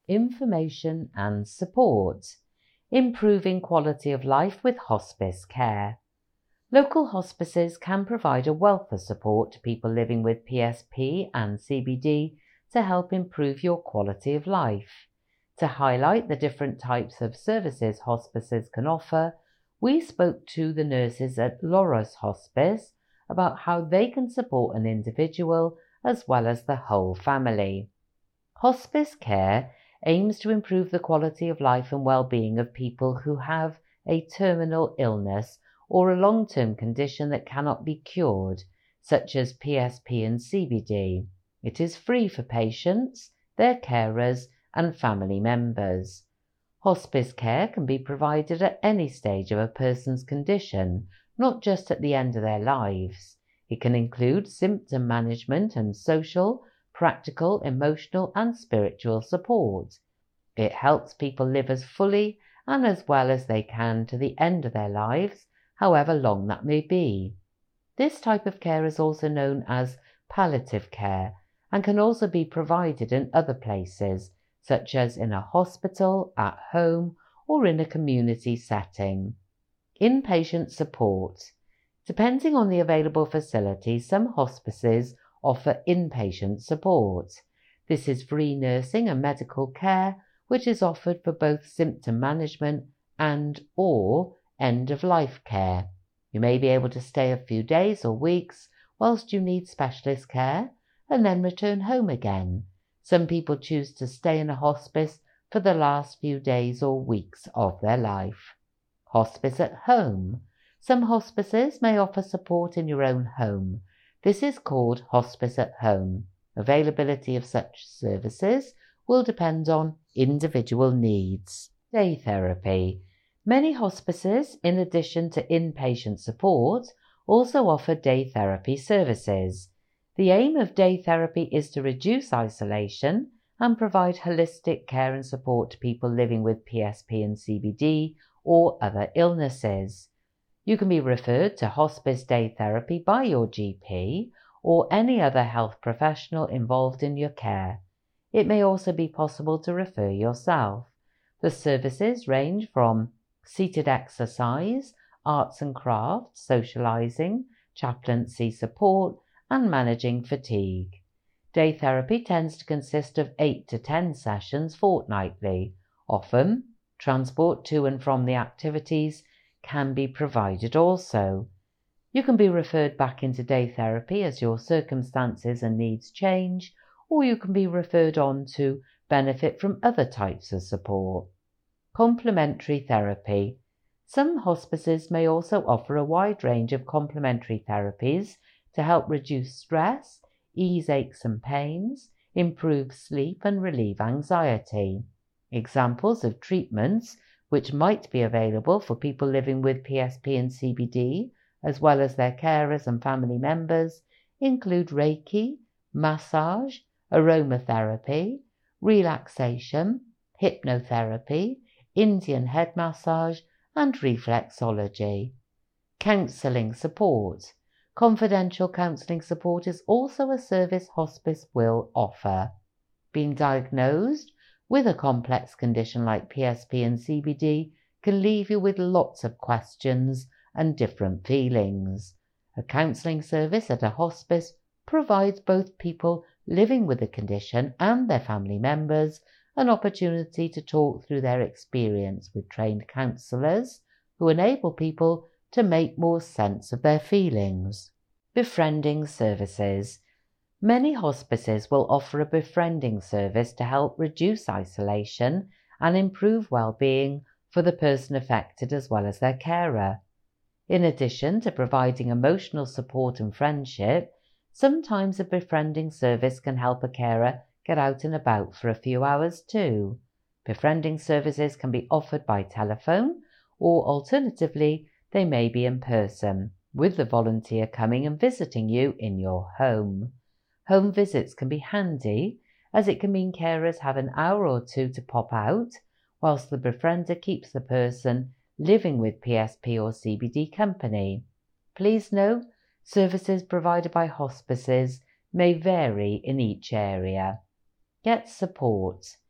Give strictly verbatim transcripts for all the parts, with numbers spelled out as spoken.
information and support, improving quality of life with hospice care. Local hospices can provide a wealth of support to people living with P S P and C B D to help improve your quality of life. To highlight the different types of services hospices can offer, we spoke to the nurses at Loros Hospice about how they can support an individual as well as the whole family. Hospice care aims to improve the quality of life and well-being of people who have a terminal illness or a long-term condition that cannot be cured, such as P S P and C B D. It is free for patients, their carers, and family members. Hospice care can be provided at any stage of a person's condition, not just at the end of their lives. It can include symptom management and social, practical, emotional, and spiritual support. It helps people live as fully and as well as they can to the end of their lives, however long that may be. This type of care is also known as palliative care and can also be provided in other places, such as in a hospital, at home, or in a community setting. Inpatient support. Depending on the available facility, some hospices offer inpatient support. This is free nursing and medical care which is offered for both symptom management and or end-of-life care. You may be able to stay a few days or weeks whilst you need specialist care and then return home again. Some people choose to stay in a hospice for the last few days or weeks of their life. Hospice at home. Some hospices may offer support in your own home. This is called hospice at home. Availability of such services will depend on individual needs. Day therapy. Many hospices, in addition to inpatient support, also offer day therapy services. The aim of day therapy is to reduce isolation and provide holistic care and support to people living with P S P and C B D or other illnesses. You can be referred to hospice day therapy by your G P or any other health professional involved in your care. It may also be possible to refer yourself. The services range from seated exercise, arts and crafts, socializing, chaplaincy support, and managing fatigue. Day therapy tends to consist of eight to ten sessions fortnightly. Often, transport to and from the activities can be provided also. You can be referred back into day therapy as your circumstances and needs change, or you can be referred on to benefit from other types of support. Complementary therapy. Some hospices may also offer a wide range of complementary therapies to help reduce stress, ease aches and pains, improve sleep and relieve anxiety. Examples of treatments which might be available for people living with P S P and C B D, as well as their carers and family members, include Reiki, massage, aromatherapy, relaxation, hypnotherapy, Indian head massage, and reflexology. Counselling support. Confidential counselling support is also a service hospice will offer. Being diagnosed with a complex condition like P S P and C B D can leave you with lots of questions and different feelings. A counselling service at a hospice provides both people living with the condition and their family members an opportunity to talk through their experience with trained counsellors who enable people to make more sense of their feelings. Befriending services. Many hospices will offer a befriending service to help reduce isolation and improve well-being for the person affected as well as their carer. In addition to providing emotional support and friendship, sometimes a befriending service can help a carer get out and about for a few hours too. Befriending services can be offered by telephone, or alternatively, they may be in person, with the volunteer coming and visiting you in your home. Home visits can be handy, as it can mean carers have an hour or two to pop out, whilst the befriender keeps the person living with P S P or C B D company. Please note, services provided by hospices may vary in each area. Get support.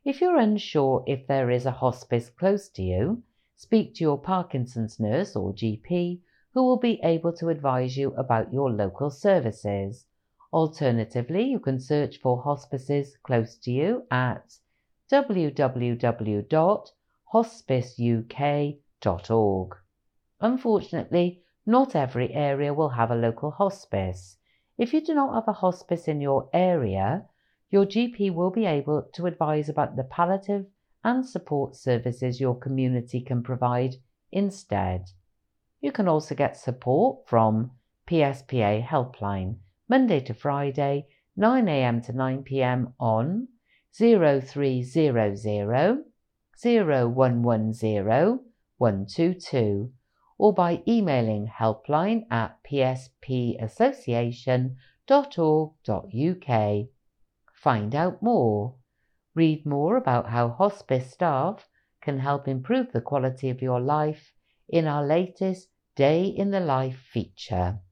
If you're unsure if there is a hospice close to you, speak to your Parkinson's nurse or G P, who will be able to advise you about your local services. Alternatively, you can search for hospices close to you at w w w dot hospice u k dot org. Unfortunately, not every area will have a local hospice. If you do not have a hospice in your area, your G P will be able to advise about the palliative and support services your community can provide instead. You can also get support from P S P A Helpline, Monday to Friday, nine a m to nine p m on zero three zero zero, zero one one zero, one two two, or by emailing helpline at p s p association dot org dot u k. Find out more. Read more about how hospice staff can help improve the quality of your life in our latest Day in the Life feature.